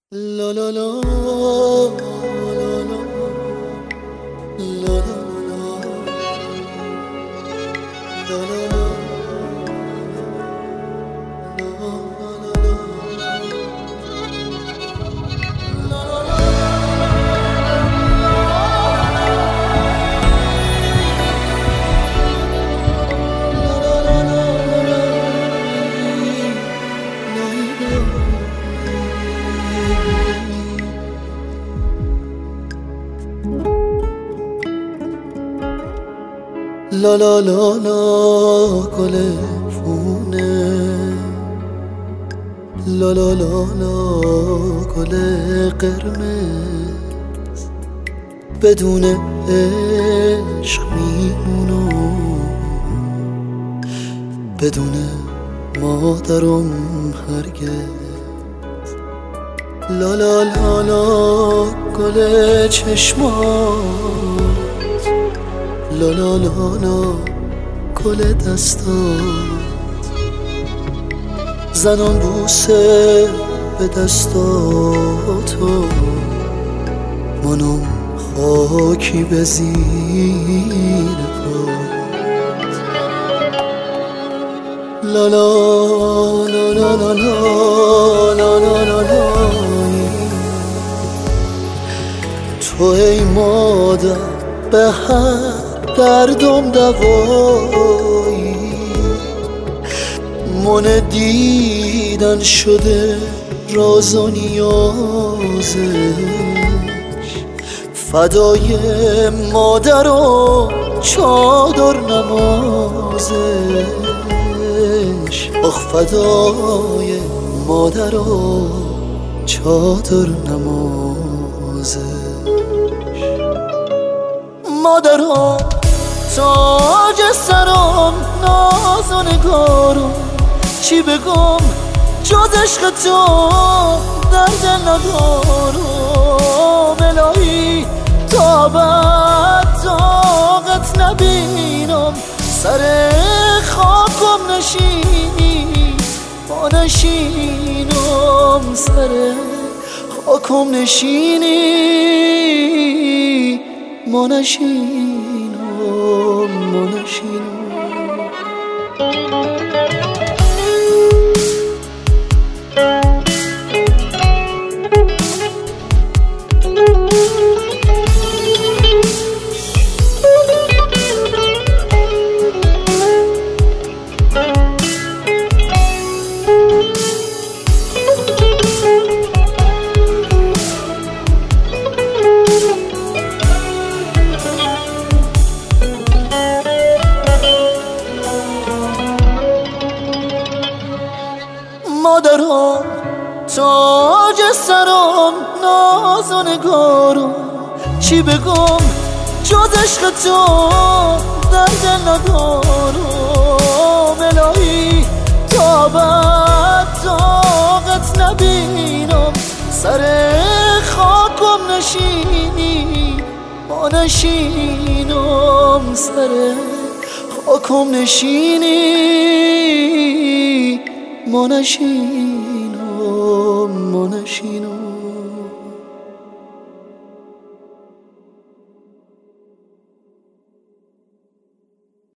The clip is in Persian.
La la la la la la la la la. La la la la گل فونه لا لا لا لا گل قرمز بدون عشق میمونم بدون مادرم هرگز لا لا لا لا گل چشمات لا لا لا لا گل دستات زنان بوسه به دستاتو منم خاکی به زیر پات لا لا لا لا لا لا لا لا لا تو ای مادر به هر دردم دوایی من دیدن شده راز و نیازش فدای مادر و چادر نمازش آخ فدای مادر و چادر نمازش مادرم تاج سرم ناز و نگارم چی بگم جز عشق تو در دل ندارم الهی تا بعد طاقت نبینم سر خاکم نشینی ما نشینم سر خاکم نشینی ما نشینم ما نشینم مادرم تاج سرم ناز و نگارم چی بگم جز عشق تو در دل ندارم الهی تا بعد طاقت نبینم سر خاکم نشینی ما نشینم سر خاکم نشینی ما نشینم ما نشینم